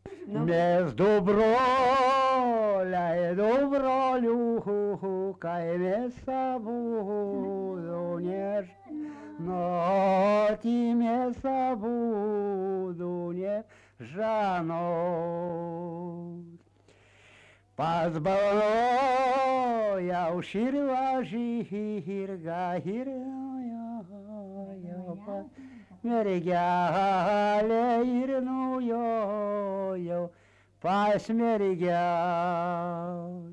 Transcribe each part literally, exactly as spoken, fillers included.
Между броля и добролюбкой место буду неж, но ти место буду нежану. Пазбало я уширва жирга хирга мерегяле ирну йо пас мерегял.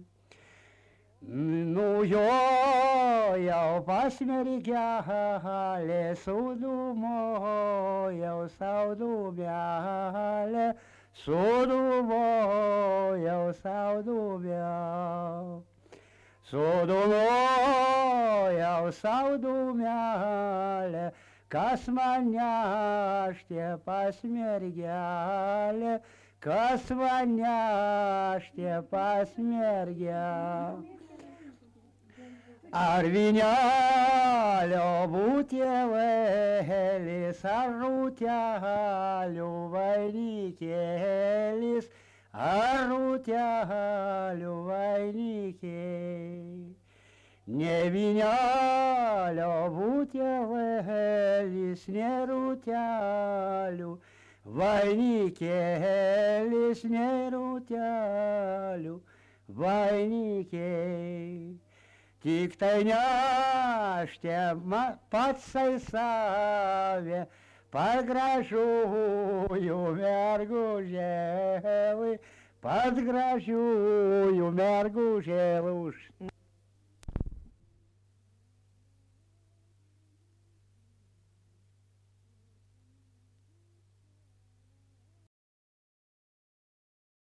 Ну йо я пас мерегяле суду моя сауду бяле суду моя сауду бяле. Суду моя сауду бяле Космоняште посмергяле, космоняште посмергя. Арвиня любутевели, сарутя любовникелис, арутя любовники. Не виня любутевелис, не рутялю, войникелис, не рутялю, войники. Тиктаняште подсайсаве, подгражую мергужевы, подгражую мергужевы.